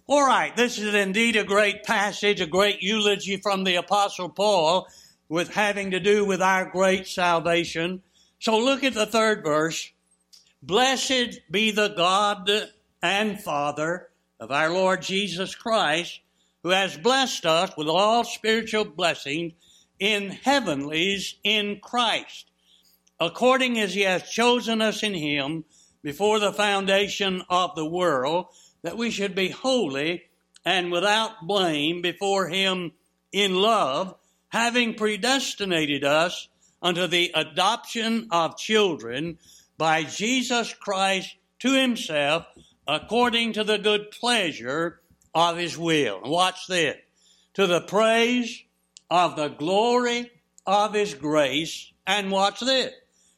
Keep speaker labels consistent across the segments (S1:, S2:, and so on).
S1: All right, this is indeed a great passage, a great eulogy from the Apostle Paul with having to do with our great salvation. So look at the third verse. Blessed be the God and Father of our Lord Jesus Christ, who has blessed us with all spiritual blessings in heavenlies in Christ, according as he has chosen us in him before the foundation of the world, that we should be holy and without blame before him in love, having predestinated us unto the adoption of children by Jesus Christ to himself, according to the good pleasure of his will. Watch this. To the praise of the glory of his grace, and watch this,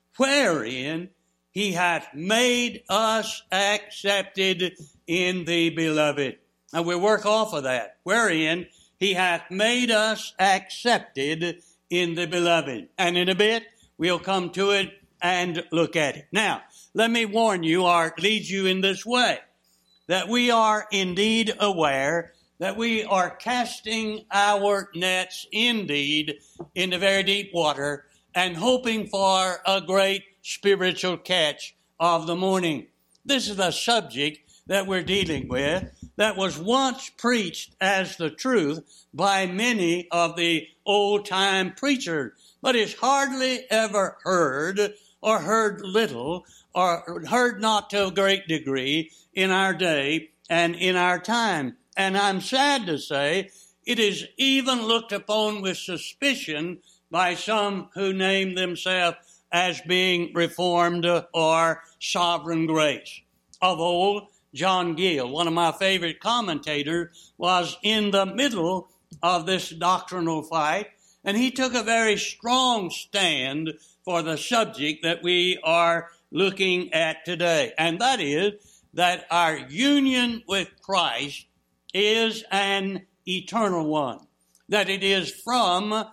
S1: wherein he hath made us accepted in the beloved. And we work off of that. Wherein he hath made us accepted in the beloved. And in a bit, we'll come to it and look at it. Now, let me warn you, or lead you in this way, that we are indeed aware that we are casting our nets indeed into very deep water and hoping for a great spiritual catch of the morning. This is the subject that we're dealing with that was once preached as the truth by many of the old-time preachers, but is hardly ever heard or heard little or heard not to a great degree in our day and in our time. And I'm sad to say it is even looked upon with suspicion by some who name themselves as being Reformed or Sovereign Grace. Of old, John Gill, one of my favorite commentators, was in the middle of this doctrinal fight, and he took a very strong stand for the subject that we are looking at today, and that is that our union with Christ is an eternal one, that it is from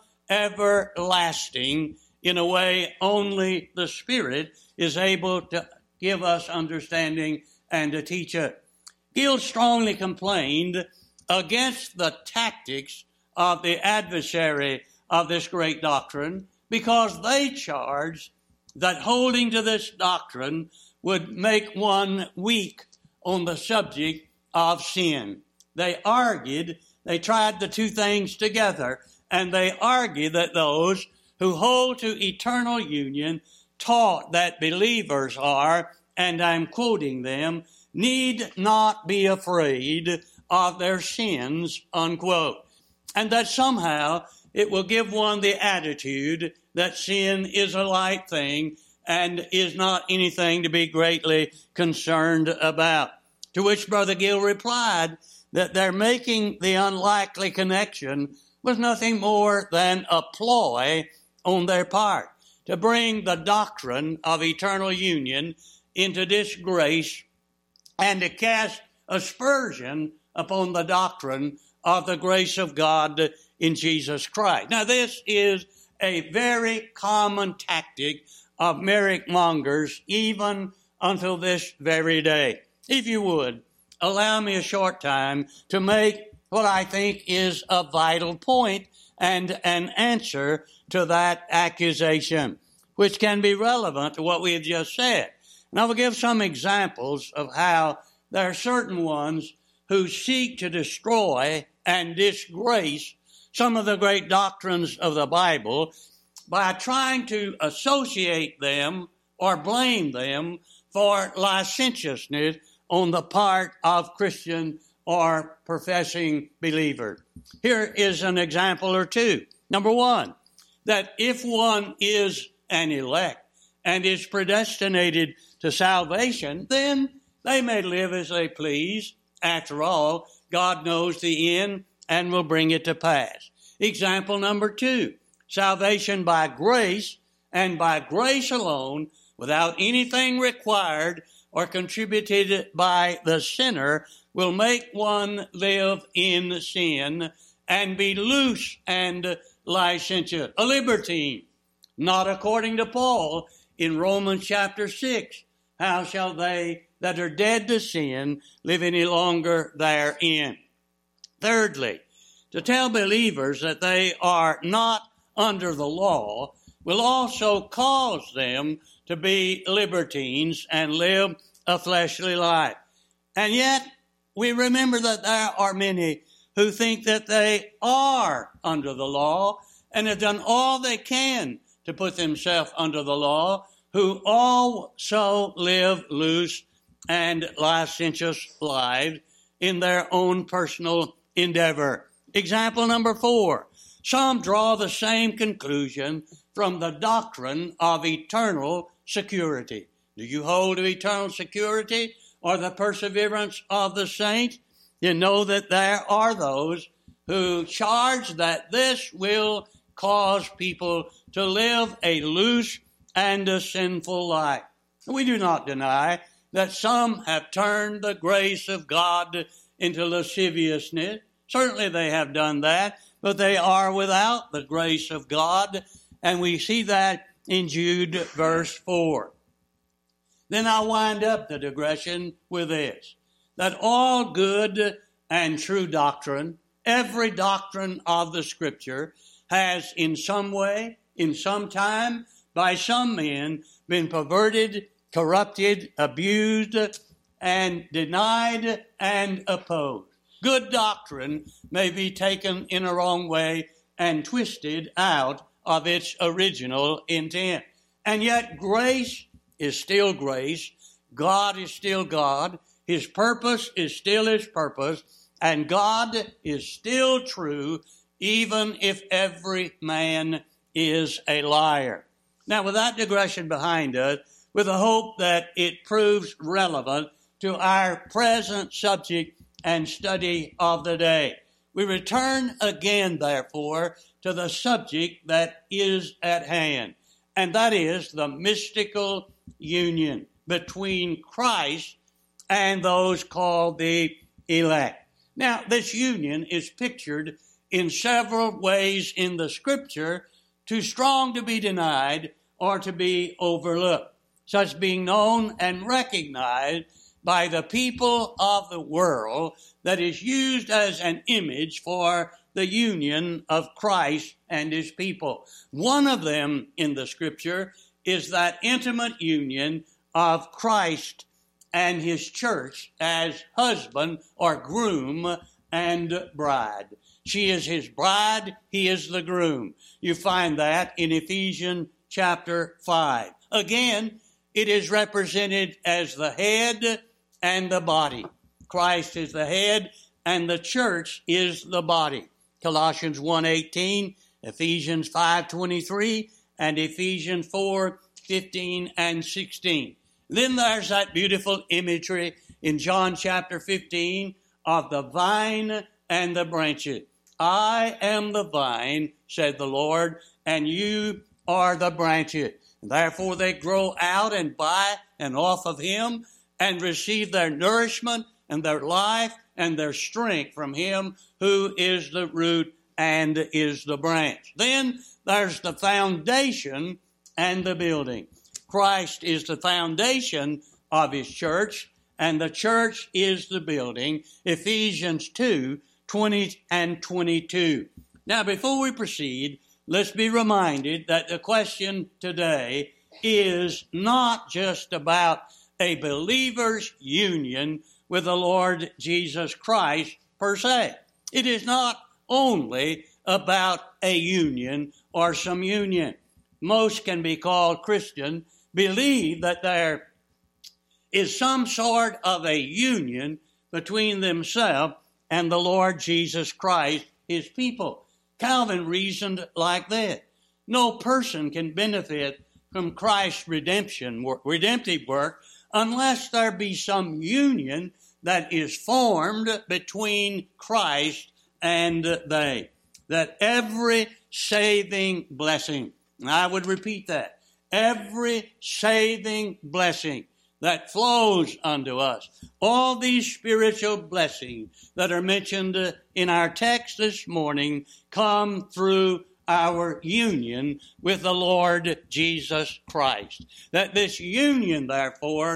S1: everlasting in a way only the Spirit is able to give us understanding and to teach it. Gill strongly complained against the tactics of the adversary of this great doctrine because they charged that holding to this doctrine would make one weak on the subject of sin. They argued, they tried the two things together, and they argued that those who hold to eternal union taught that believers are, and I'm quoting them, need not be afraid of their sins, unquote. And that somehow it will give one the attitude that sin is a light thing and is not anything to be greatly concerned about. To which Brother Gill replied that their making the unlikely connection was nothing more than a ploy on their part to bring the doctrine of eternal union into disgrace and to cast aspersion upon the doctrine of the grace of God in Jesus Christ. Now, this is a very common tactic of merit mongers even until this very day. If you would, allow me a short time to make what I think is a vital point and an answer to that accusation, which can be relevant to what we have just said. And I will give some examples of how there are certain ones who seek to destroy and disgrace some of the great doctrines of the Bible by trying to associate them or blame them for licentiousness on the part of Christian or professing believer. Here is an example or two. Number one, that if one is an elect and is predestinated to salvation, then they may live as they please. After all, God knows the end and will bring it to pass. Example number two, salvation by grace and by grace alone, without anything required or contributed by the sinner, will make one live in sin and be loose and licentious, a libertine, not according to Paul in Romans chapter 6. How shall they that are dead to sin live any longer therein. Thirdly, to tell believers that they are not under the law will also cause them to be libertines and live a fleshly life. And yet, we remember that there are many who think that they are under the law and have done all they can to put themselves under the law, who also live loose and licentious lives in their own personal endeavor. Example number 4. Some draw the same conclusion from the doctrine of eternal security. Do you hold to eternal security or the perseverance of the saints? You know that there are those who charge that this will cause people to live a loose and a sinful life. We do not deny that some have turned the grace of God into lasciviousness. Certainly they have done that, but they are without the grace of God, and we see that in Jude verse 4. Then I'll wind up the digression with this, that all good and true doctrine, every doctrine of the Scripture, has in some way, in some time, by some men, been perverted, corrupted, abused, and denied and opposed. Good doctrine may be taken in a wrong way and twisted out of its original intent. And yet grace is still grace. God is still God. His purpose is still His purpose. And God is still true, even if every man is a liar. Now, with that digression behind us, with the hope that it proves relevant to our present subject and study of the day, we return again, therefore, to the subject that is at hand, and that is the mystical union between Christ and those called the elect. Now, this union is pictured in several ways in the Scripture, too strong to be denied or to be overlooked, such being known and recognized by the people of the world, that is used as an image for the union of Christ and His people. One of them in the Scripture is that intimate union of Christ and His church as husband or groom and bride. She is His bride, He is the groom. You find that in Ephesians chapter 5. Again, it is represented as the head and the body. Christ is the head and the church is the body. Colossians 1:18, Ephesians 5:23, and Ephesians 4:15 and 16. Then there's that beautiful imagery in John chapter 15 of the vine and the branches. I am the vine, said the Lord, and you are the branches. Therefore they grow out and by and off of Him and receive their nourishment and their life and their strength from Him who is the root and is the branch. Then there's the foundation and the building. Christ is the foundation of His church, and the church is the building. Ephesians 2:20 and 22. Now, before we proceed, let's be reminded that the question today is not just about a believer's union with the Lord Jesus Christ per se. It is not only about a union or some union. Most can be called Christian, believe that there is some sort of a union between themselves and the Lord Jesus Christ, His people. Calvin reasoned like this: no person can benefit from Christ's redemptive work unless there be some union that is formed between Christ and they. That every saving blessing, and I would repeat that, every saving blessing that flows unto us, all these spiritual blessings that are mentioned in our text this morning come through our union with the Lord Jesus Christ. That this union, therefore,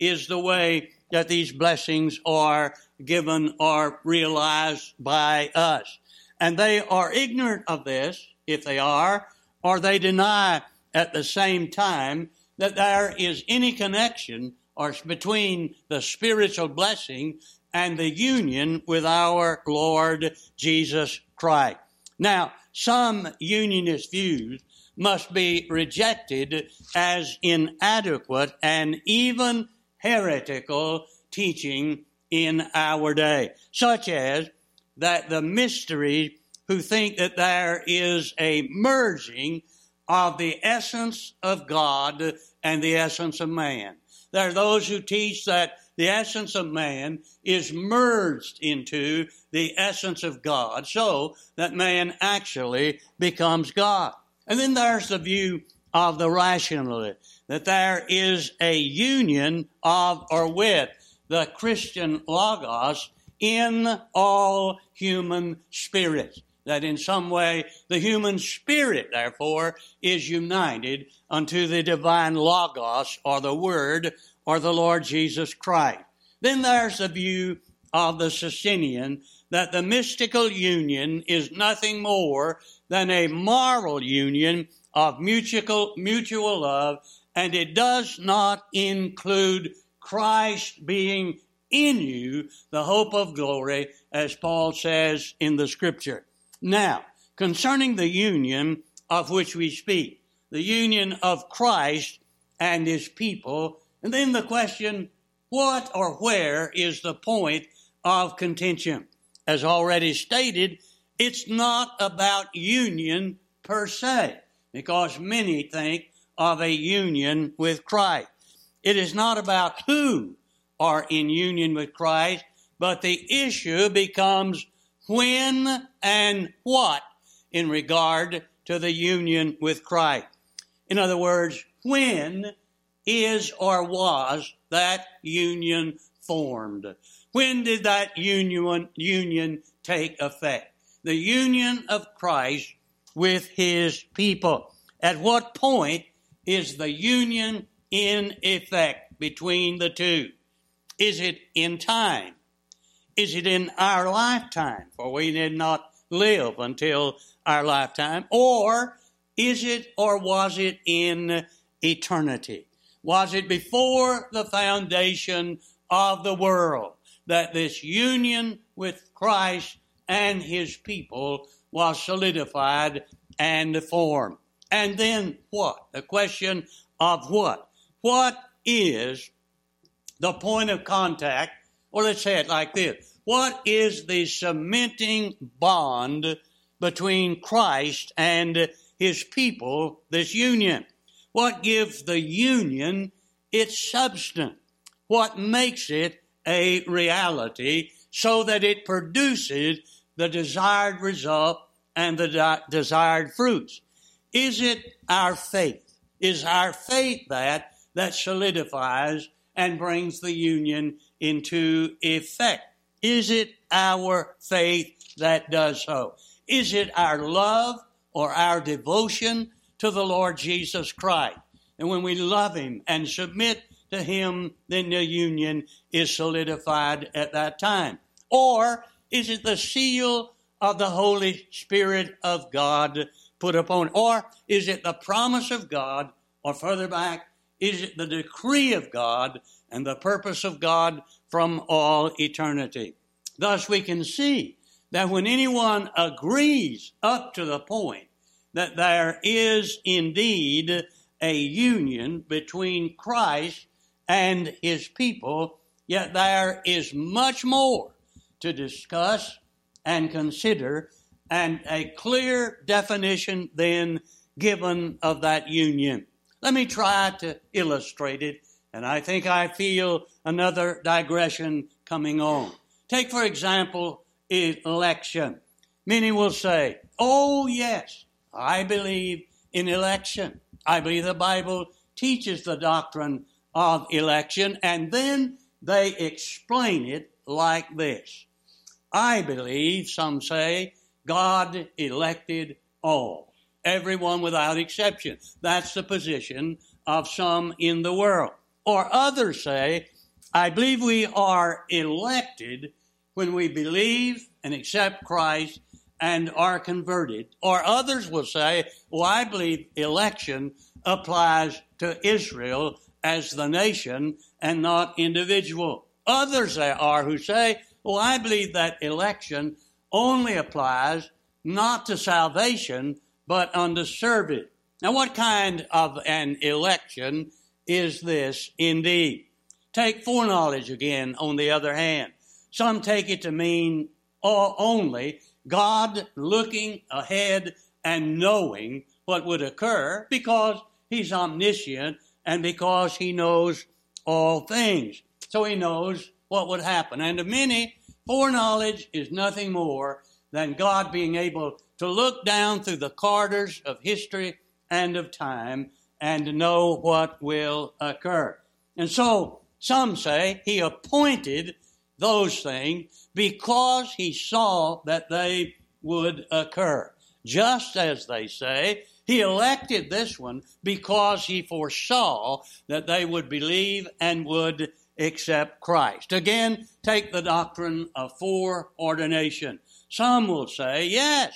S1: is the way that these blessings are given or realized by us. And they are ignorant of this, if they are, or they deny at the same time that there is any connection or between the spiritual blessing and the union with our Lord Jesus Christ. Now, some unionist views must be rejected as inadequate and even heretical teaching in our day, such as that the mysteries who think that there is a merging of the essence of God and the essence of man. There are those who teach that the essence of man is merged into the essence of God, so that man actually becomes God. And then there's the view of the rationalist, that there is a union of or with the Christian Logos in all human spirits. That in some way the human spirit, therefore, is united unto the divine Logos, or the Word, or the Lord Jesus Christ. Then there's the view of the Socinian, that the mystical union is nothing more than a moral union of mutual love, and it does not include Christ being in you, the hope of glory, as Paul says in the Scripture. Now, concerning the union of which we speak, the union of Christ and his people, and then the question, what or where is the point of contention? As already stated, it's not about union per se, because many think of a union with Christ. It is not about who are in union with Christ, but the issue becomes when and what in regard to the union with Christ. In other words, when is or was that union formed? When did that union take effect? The union of Christ with his people. At what point is the union in effect between the two? Is it in time? Is it in our lifetime? For we did not live until our lifetime. Or is it or was it in eternity? Was it before the foundation of the world that this union with Christ and his people was solidified and formed? And then what? The question of what? What is the point of contact? Or let's say it like this. What is the cementing bond between Christ and his people, this union? What gives the union its substance? What makes it a reality so that it produces the desired result and the desired fruits? Is it our faith? Is our faith that solidifies and brings the union into effect? Is it our faith that does so? Is it our love or our devotion to the Lord Jesus Christ? And when we love him and submit to him, then the union is solidified at that time. Or is it the seal of the Holy Spirit of God put upon it? Or is it the promise of God? Or further back, is it the decree of God and the purpose of God from all eternity? Thus we can see that when anyone agrees up to the point that there is indeed a union between Christ and his people, yet there is much more to discuss and consider, and a clear definition then given of that union. Let me try to illustrate it, and I think I feel another digression coming on. Take, for example, election. Many will say, oh, yes, I believe in election. I believe the Bible teaches the doctrine of election, and then they explain it like this. I believe, some say, God elected all, everyone without exception. That's the position of some in the world. Or others say, I believe we are elected when we believe and accept Christ and are converted. Or others will say, well, I believe election applies to Israel as the nation and not individual. Others there are who say, well, I believe that election only applies not to salvation, but unto service. Now, what kind of an election is this indeed? Take foreknowledge again, on the other hand. Some take it to mean only God looking ahead and knowing what would occur because he's omniscient and because he knows all things. So he knows what would happen. And to many, foreknowledge is nothing more than God being able to look down through the corridors of history and of time and to know what will occur. And so some say he appointed those things because he saw that they would occur. Just as they say, he elected this one because he foresaw that they would believe and would accept Christ. Again, take the doctrine of foreordination. Some will say, yes,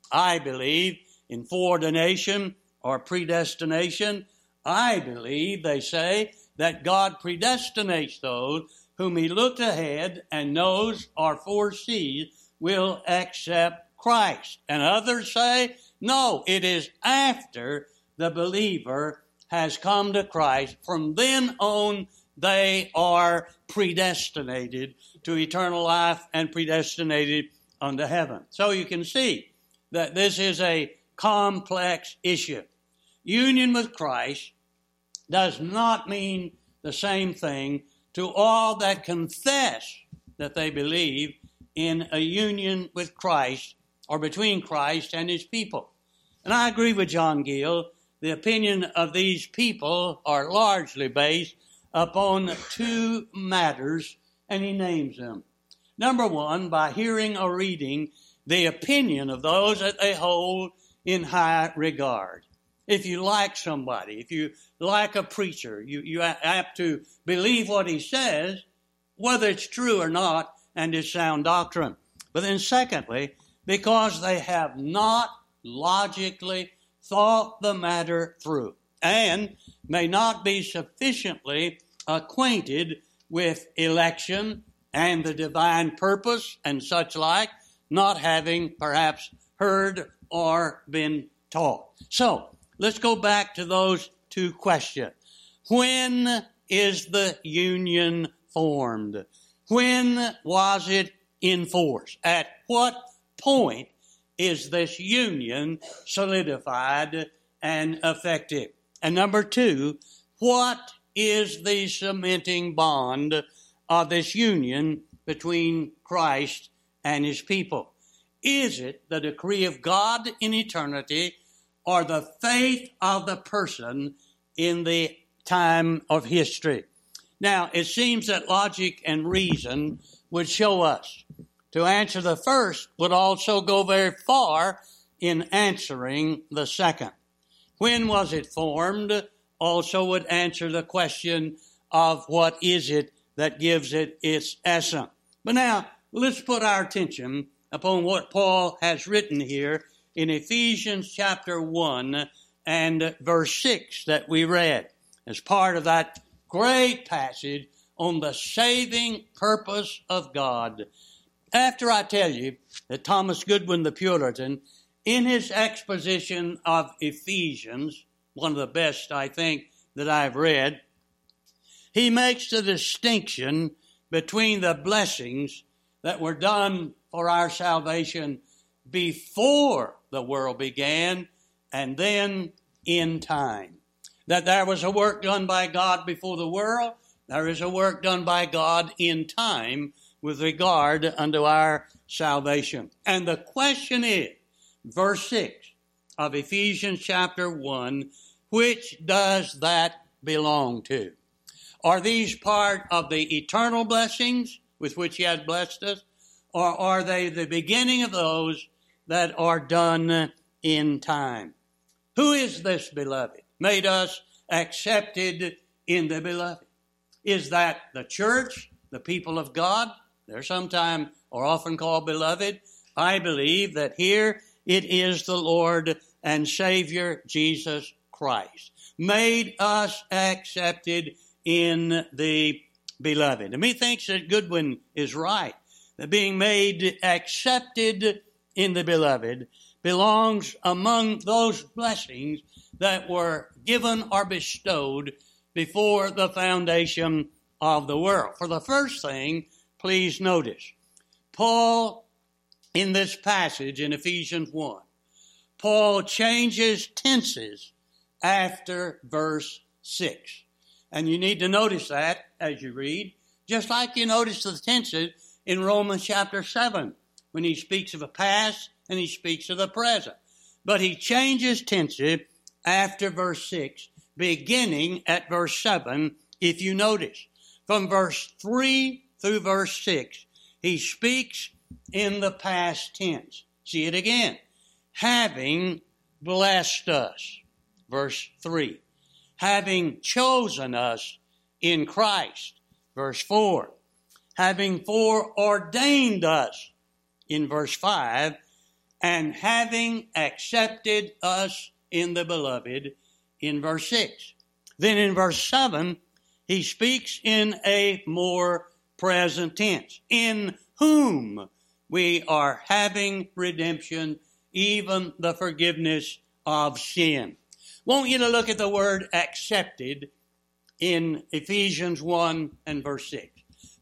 S1: I believe in foreordination or predestination. I believe, they say, that God predestinates those whom he looked ahead and knows or foresees will accept Christ. And others say, no, it is after the believer has come to Christ. From then on, they are predestinated to eternal life and predestinated unto heaven. So you can see that this is a complex issue. Union with Christ does not mean the same thing to all that confess that they believe in a union with Christ or between Christ and his people. And I agree with John Gill. The opinion of these people are largely based upon two matters, and he names them. Number one, by hearing or reading the opinion of those that they hold in high regard. If you like somebody, if you like a preacher, you have to believe what he says, whether it's true or not, and is sound doctrine. But then secondly, because they have not logically thought the matter through and may not be sufficiently acquainted with election and the divine purpose and such like, not having perhaps heard or been taught. So, let's go back to those two questions. When is the union formed? When was it in force? At what point is this union solidified and effective? And number two, what is the cementing bond of this union between Christ and his people? Is it the decree of God in eternity or the faith of the person in the time of history? Now, it seems that logic and reason would show us to answer the first would also go very far in answering the second. When was it formed also would answer the question of what is it that gives it its essence. But now, let's put our attention upon what Paul has written here in Ephesians chapter 1 and verse 6 that we read as part of that great passage on the saving purpose of God. After I tell you that Thomas Goodwin the Puritan, in his exposition of Ephesians, one of the best I think that I've read, he makes the distinction between the blessings that were done for our salvation before the world began and then in time. That there was a work done by God before the world, there is a work done by God in time with regard unto our salvation. And the question is, verse 6 of Ephesians chapter 1, which does that belong to? Are these part of the eternal blessings with which he has blessed us, or are they the beginning of those that are done in time? Who is this beloved? Made us accepted in the beloved. is that the church, the people of God, they're sometimes or often called beloved. I believe that here it is the Lord and Savior Jesus Christ, made us accepted in the beloved. And methinks that Goodwin is right, that being made accepted in the beloved belongs among those blessings that were given or bestowed before the foundation of the world. For the first thing, please notice, Paul, in this passage in Ephesians 1, Paul changes tenses after verse 6. And you need to notice that as you read, just like you notice the tenses in Romans chapter 7, when he speaks of the past and he speaks of the present. But he changes tenses after verse 6, beginning at verse 7, if you notice. From verse 3 through verse 6, he speaks in the past tense. See it again. Having blessed us. Verse 3. Having chosen us in Christ. Verse 4. Having foreordained us. In verse 5. And having accepted us in the beloved. In verse 6. Then in verse 7, he speaks in a more present tense. In whom we are having redemption, even the forgiveness of sin. Want you to look at the word accepted in Ephesians 1 and verse 6.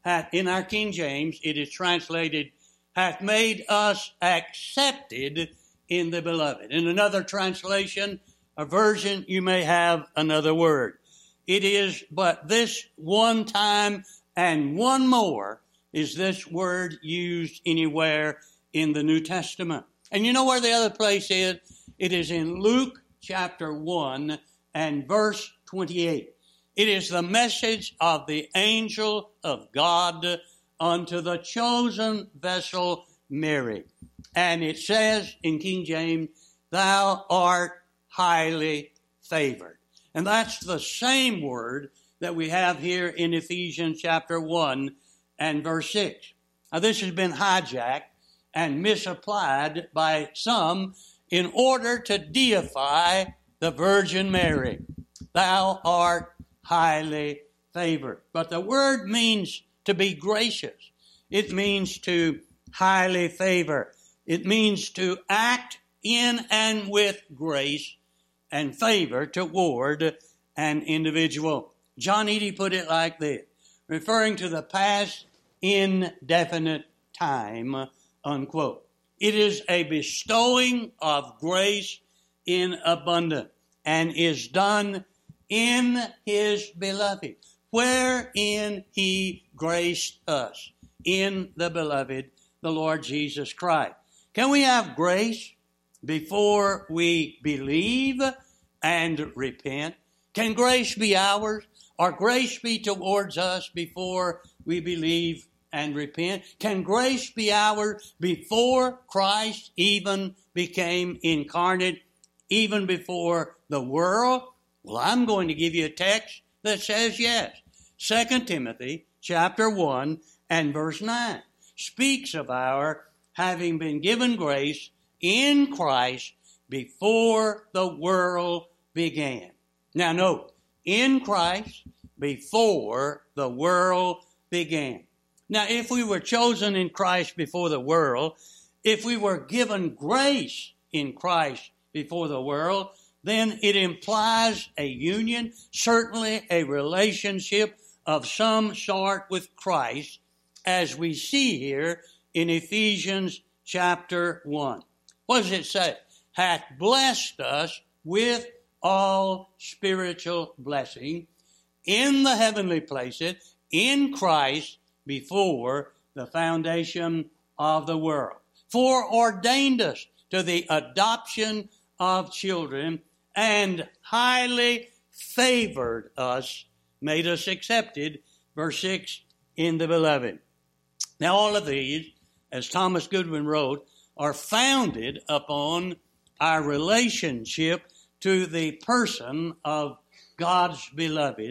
S1: In our King James, it is translated, hath made us accepted in the beloved. In another translation, a version, you may have another word. It is but this one time and one more is this word used anywhere in the New Testament. And you know where the other place is? It is in Luke chapter 1 and verse 28. It is the message of the angel of God unto the chosen vessel Mary. And it says in King James, thou art highly favored. And that's the same word that we have here in Ephesians chapter 1 and verse 6. Now this has been hijacked and misapplied by some in order to deify the Virgin Mary. Thou art highly favored. But the word means to be gracious. It means to highly favor. It means to act in and with grace and favor toward an individual. John Eadie put it like this, referring to the past indefinite time, unquote. It is a bestowing of grace in abundance and is done in his beloved, wherein he graced us, in the beloved, the Lord Jesus Christ. Can we have grace before we believe and repent? Can grace be ours? Or grace be towards us before we believe and repent? Can grace be ours before Christ even became incarnate, even before the world? Well, I'm going to give you a text that says yes. 2 Timothy chapter 1 and verse 9 speaks of our having been given grace in Christ before the world began. Now note, in Christ before the world began. Now, if we were chosen in Christ before the world, if we were given grace in Christ before the world, then it implies a union, certainly a relationship of some sort with Christ, as we see here in Ephesians chapter 1. What does it say? Hath blessed us with all spiritual blessing in the heavenly places, in Christ, before the foundation of the world. Foreordained us to the adoption of children, and highly favored us, made us accepted, verse 6, in the beloved. Now all of these, as Thomas Goodwin wrote, are founded upon our relationship to the person of God's beloved,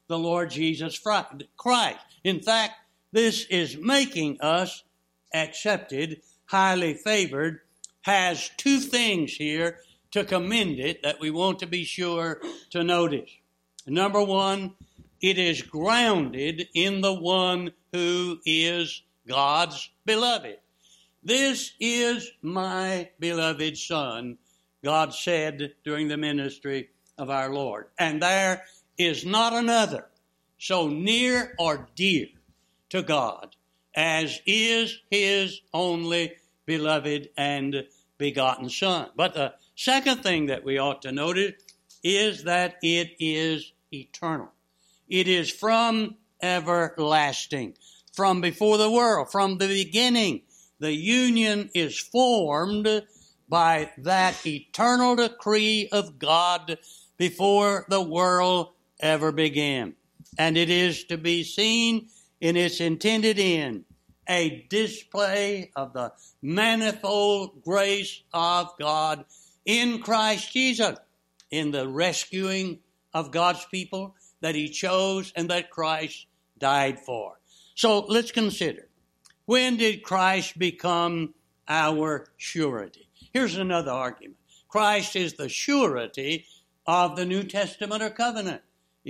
S1: the Lord Jesus Christ. In fact, this is making us accepted, highly favored, has two things here to commend it that we want to be sure to notice. Number one, it is grounded in the one who is God's beloved. This is my beloved Son, God said during the ministry of our Lord. And there is not another so near or dear to God as is His only beloved and begotten Son. But the second thing that we ought to notice is that it is eternal. It is from everlasting, from before the world, from the beginning. The union is formed by that eternal decree of God before the world ever began. And it is to be seen in its intended end, a display of the manifold grace of God in Christ Jesus, in the rescuing of God's people that He chose and that Christ died for. So let's consider, when did Christ become our surety? Here's another argument. Christ is the surety of the New Testament or covenant.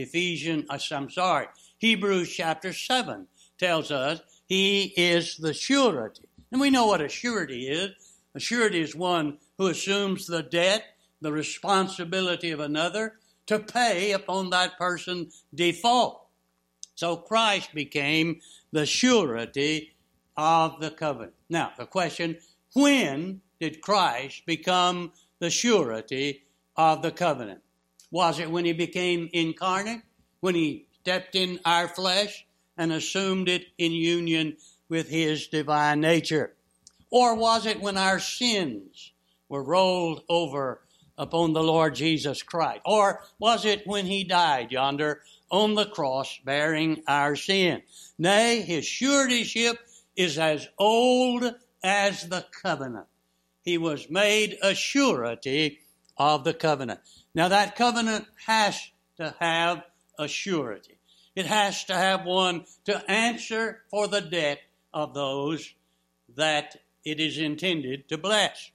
S1: Hebrews chapter 7 tells us He is the surety. And we know what a surety is. A surety is one who assumes the debt, the responsibility of another to pay upon that person's default. So Christ became the surety of the covenant. Now, the question, when did Christ become the surety of the covenant? Was it when He became incarnate? When He stepped in our flesh and assumed it in union with His divine nature? Or was it when our sins were rolled over upon the Lord Jesus Christ? Or was it when He died yonder on the cross bearing our sin? Nay, His suretyship is as old as the covenant. He was made a surety of the covenant. Now that covenant has to have a surety. It has to have one to answer for the debt of those that it is intended to bless.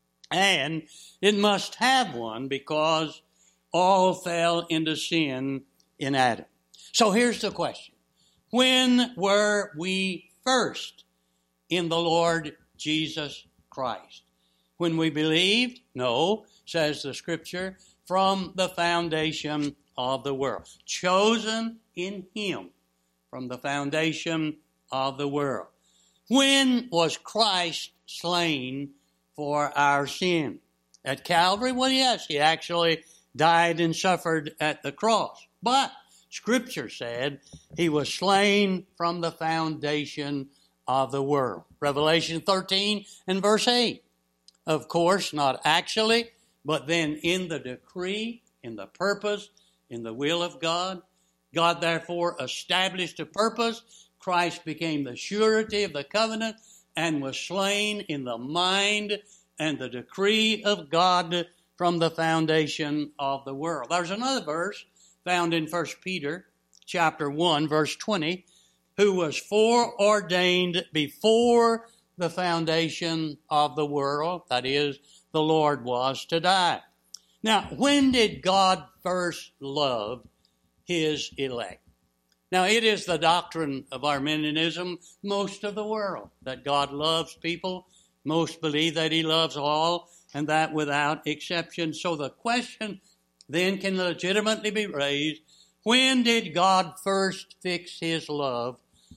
S1: And it must have one because all fell into sin in Adam. So here's the question. When were we first in the Lord Jesus Christ? When we believed? No, says the Scripture, from the foundation of the world. Chosen in Him from the foundation of the world. When was Christ slain for our sin? At Calvary? Well, yes, He actually died and suffered at the cross. But Scripture said He was slain from the foundation of the world. Revelation 13 and verse 8. Of course, not actually, but then in the decree, in the purpose, in the will of God. God therefore established a purpose. Christ became the surety of the covenant and was slain in the mind and the decree of God from the foundation of the world. There's another verse found in 1 Peter chapter 1, verse 20, who was foreordained before the foundation of the world, that is, the Lord was to die. Now, when did God first love His elect? Now, it is the doctrine of Arminianism, most of the world, that God loves people. Most believe that He loves all, and that without exception. So the question then can legitimately be raised, when did God first fix His love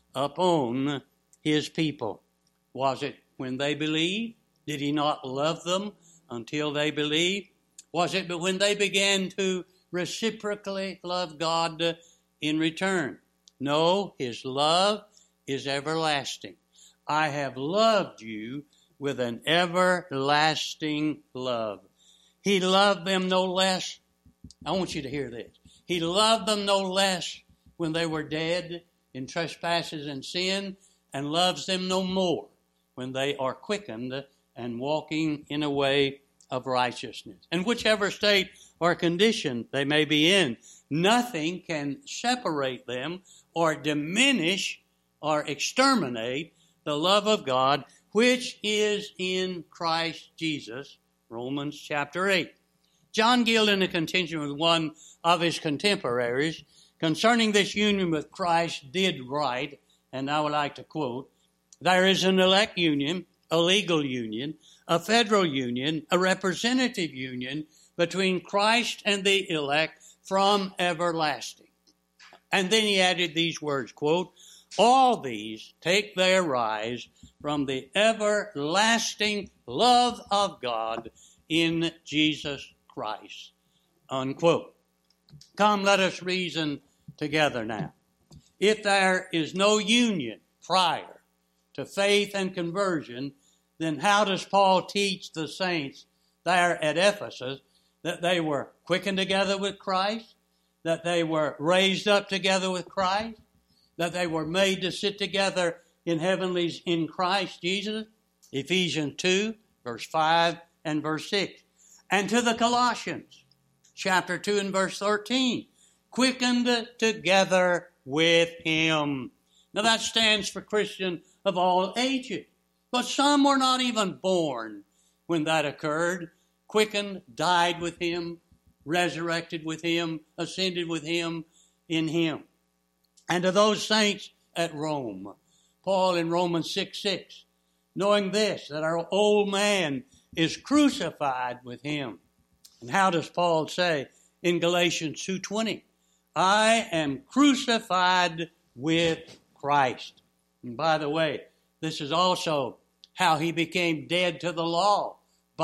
S1: upon His people? Was it when they believed? Did He not love them until they believed? Was it when they began to reciprocally love God in return? No, His love is everlasting. I have loved you with an everlasting love. He loved them no less. I want you to hear this. He loved them no less when they were dead in trespasses and sin, and loves them no more when they are quickened and walking in a way of righteousness. And whichever state or condition they may be in, nothing can separate them or diminish or exterminate the love of God which is in Christ Jesus. Romans chapter 8. John Gill, in a contention with one of his contemporaries concerning this union with Christ, did write, and I would like to quote, "There is an elect union, a legal union, a federal union, a representative union between Christ and the elect from everlasting." And then he added these words, quote, "All these take their rise from the everlasting love of God in Jesus Christ," unquote. Come, let us reason together now. If there is no union prior to faith and conversion, then how does Paul teach the saints there at Ephesus that they were quickened together with Christ, that they were raised up together with Christ, that they were made to sit together in heavenlies in Christ Jesus? Ephesians 2, verse 5 and verse 6. And to the Colossians, chapter 2 and verse 13, quickened together with him. Now that stands for Christian of all ages. But some were not even born when that occurred. Quickened, died with him, resurrected with him, ascended with him in him. And to those saints at Rome, Paul in Romans 6:6, knowing this, that our old man is crucified with him. And how does Paul say in Galatians 2:20? I am crucified with Christ. And by the way, this is also how he became dead to the law,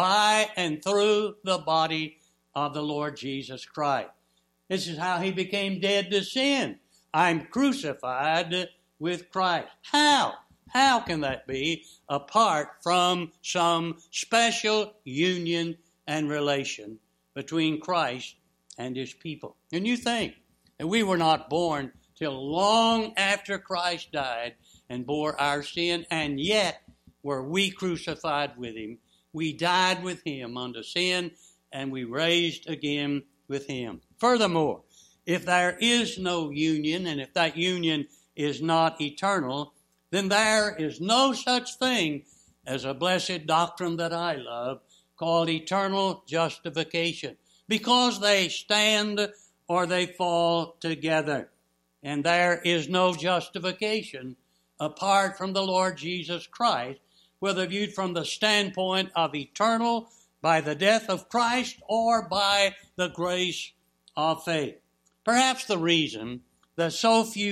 S1: by and through the body of the Lord Jesus Christ. This is how he became dead to sin. I'm crucified with Christ. How? How can that be apart from some special union and relation between Christ and his people? And you think that we were not born till long after Christ died and bore our sin, and yet were we crucified with him. We died with him unto sin, and we raised again with him. Furthermore, if there is no union, and if that union is not eternal, then there is no such thing as a blessed doctrine that I love called eternal justification, because they stand or they fall together. And there is no justification apart from the Lord Jesus Christ, whether viewed from the standpoint of eternal by the death of Christ or by the grace of faith. Perhaps the reason that so few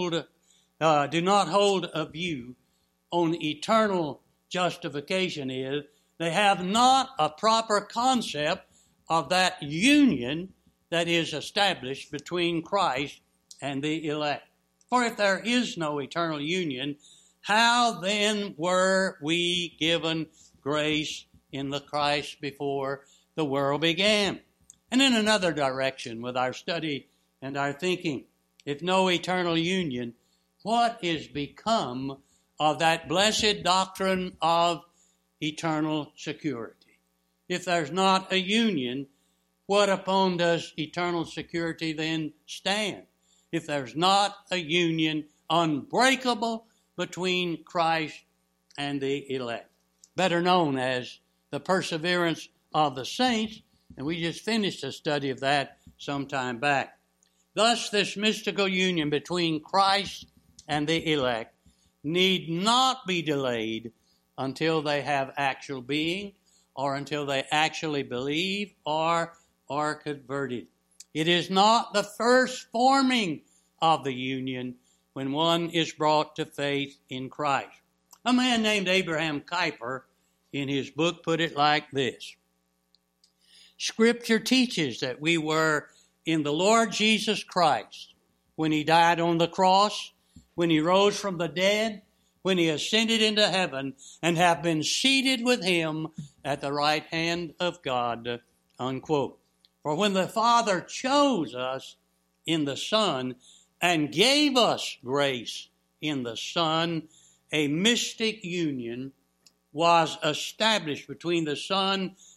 S1: do not hold a view on eternal justification is they have not a proper concept of that union that is established between Christ and the elect. For if there is no eternal union, how then were we given grace in the Christ before the world began? And in another direction with our study and our thinking, if no eternal union, what is become of that blessed doctrine of eternal security? If there's not a union, what upon does eternal security then stand? If there's not a union unbreakable between Christ and the elect, better known as the perseverance of the saints, and we just finished a study of that some time back. Thus, this mystical union between Christ and the elect need not be delayed until they have actual being or until they actually believe or are converted. It is not the first forming of the union when one is brought to faith in Christ. A man named Abraham Kuyper in his book put it like this: Scripture teaches that we were in the Lord Jesus Christ when he died on the cross, when he rose from the dead, when he ascended into heaven, and have been seated with him at the right hand of God, unquote. For when the Father chose us in the Son and gave us grace in the Son, a mystic union was established between the Son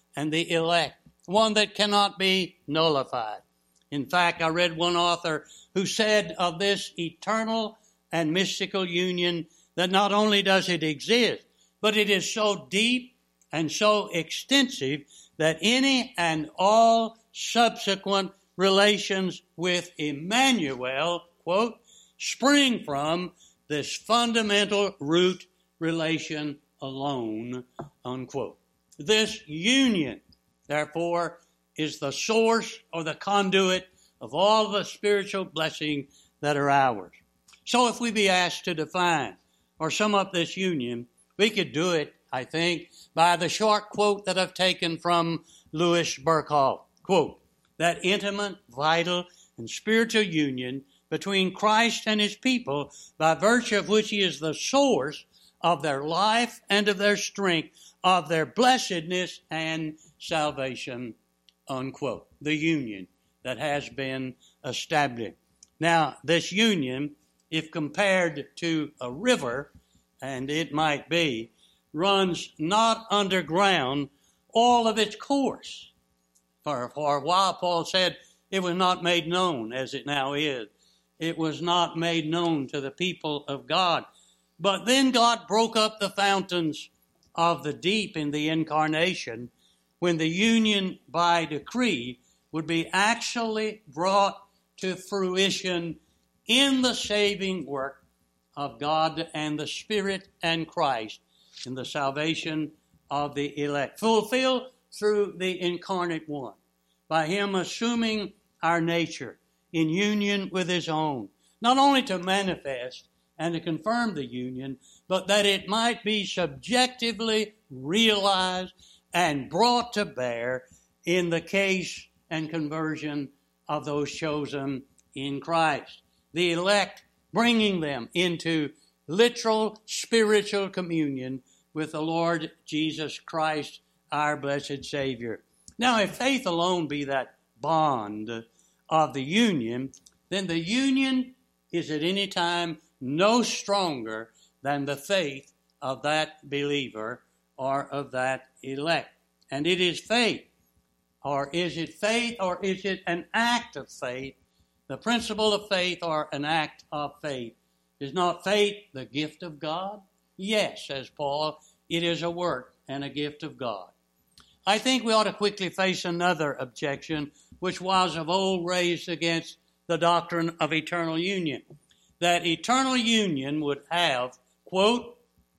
S1: and the elect, one that cannot be nullified. In fact, I read one author who said of this eternal and mystical union that not only does it exist, but it is so deep and so extensive that any and all subsequent relations with Emmanuel, quote, spring from this fundamental root relation alone, unquote. This union, therefore, is the source or the conduit of all the spiritual blessings that are ours. So if we be asked to define or sum up this union, we could do it, I think, by the short quote that I've taken from Louis Berkhoff. Quote, that intimate, vital, and spiritual union between Christ and his people, by virtue of which he is the source of their life and of their strength, of their blessedness and salvation, unquote. The union that has been established. Now, this union, if compared to a river, and it might be, runs not underground all of its course. For a while, Paul said it was not made known as it now is. It was not made known to the people of God. But then God broke up the fountains of the deep in the incarnation when the union by decree would be actually brought to fruition in the saving work of God and the Spirit and Christ in the salvation of the elect. Fulfilled through the incarnate one, by him assuming our nature in union with his own, not only to manifest and to confirm the union, but that it might be subjectively realized and brought to bear in the case and conversion of those chosen in Christ. The elect, bringing them into literal spiritual communion with the Lord Jesus Christ, our blessed Savior. Now, if faith alone be that bond of the union, then the union is at any time no stronger than the faith of that believer or of that elect. And it is faith. Or is it faith, or is it an act of faith? The principle of faith or an act of faith. Is not faith the gift of God? Yes, says Paul, it is a work and a gift of God. I think we ought to quickly face another objection, which was of old raised against the doctrine of eternal union. That eternal union would have, quote,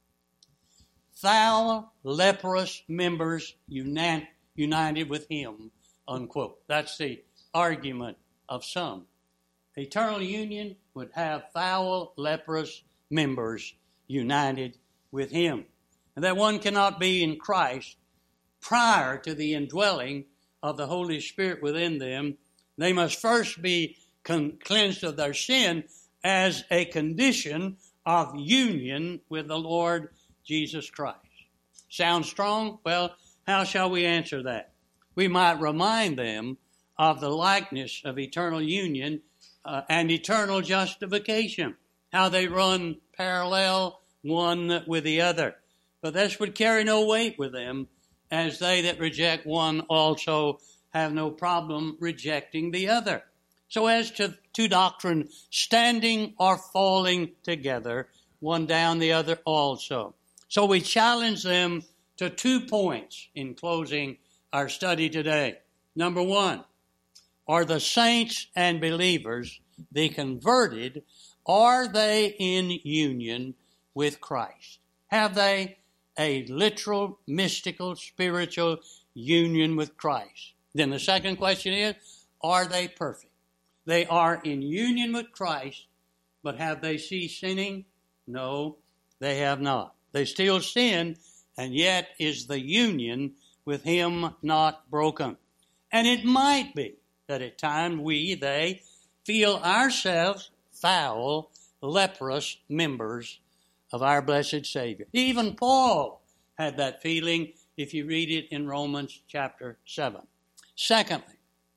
S1: foul, leprous members united with him, unquote. That's the argument of some. Eternal union would have foul, leprous members united with him. And that one cannot be in Christ prior to the indwelling of the Holy Spirit within them. They must first be cleansed of their sin as a condition of union with the Lord Jesus Christ. Sound strong? Well, how shall we answer that? We might remind them of the likeness of eternal union and eternal justification, how they run parallel one with the other. But this would carry no weight with them, as they that reject one also have no problem rejecting the other. So as to two doctrines standing or falling together, one down, the other also. So we challenge them to 2 points in closing our study today. Number one, are the saints and believers, the converted, are they in union with Christ? Have they a literal, mystical, spiritual union with Christ? Then the second question is, are they perfect? They are in union with Christ, but have they ceased sinning? No, they have not. They still sin, and yet is the union with him not broken. And it might be that at times they feel ourselves foul, leprous members of our blessed Savior. Even Paul had that feeling if you read it in Romans chapter 7. Secondly,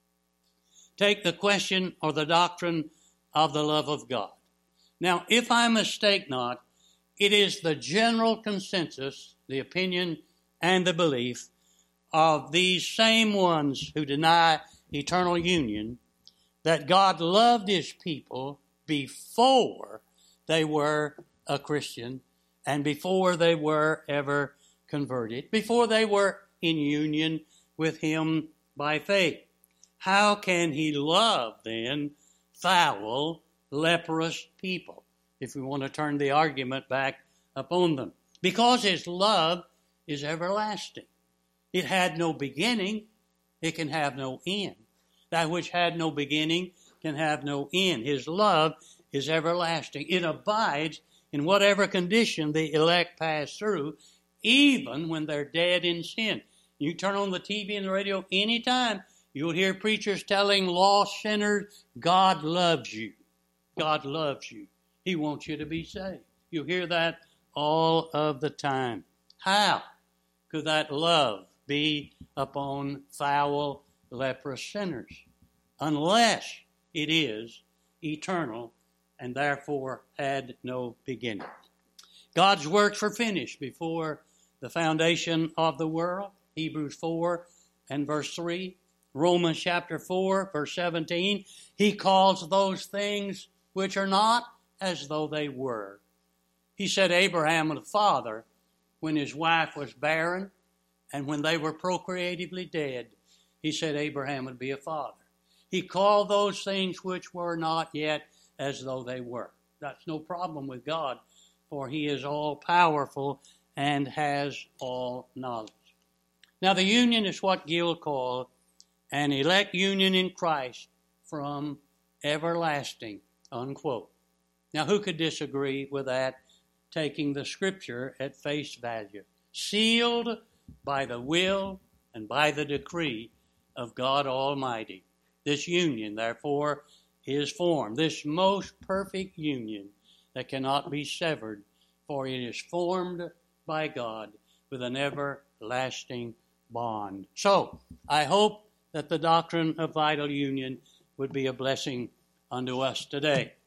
S1: take the question or the doctrine of the love of God. Now, if I mistake not, it is the general consensus, the opinion and the belief of these same ones who deny eternal union that God loved his people before they were a Christian and before they were ever converted, before they were in union with him by faith. How can he love then foul, leprous people, if we want to turn the argument back upon them? Because his love is everlasting. It had no beginning, it can have no end. That which had no beginning can have no end. His love is everlasting. It abides in whatever condition the elect pass through, even when they're dead in sin. You turn on the TV and the radio anytime, you'll hear preachers telling lost sinners, God loves you. God loves you. He wants you to be saved. You'll hear that all of the time. How could that love be upon foul, leprous sinners? Unless it is eternal and therefore had no beginning. God's works were finished before the foundation of the world. Hebrews 4 and verse 3. Romans chapter 4, verse 17. He calls those things which are not as though they were. He said Abraham was a father when his wife was barren and when they were procreatively dead. He said Abraham would be a father. He called those things which were not yet as though they were. That's no problem with God, for he is all powerful and has all knowledge. Now the union is what Gill called an elect union in Christ from everlasting, unquote. Now who could disagree with that, taking the scripture at face value? Sealed by the will and by the decree of God Almighty. This union, therefore, is formed, this most perfect union that cannot be severed, for it is formed by God with an everlasting bond. So, I hope that the doctrine of vital union would be a blessing unto us today.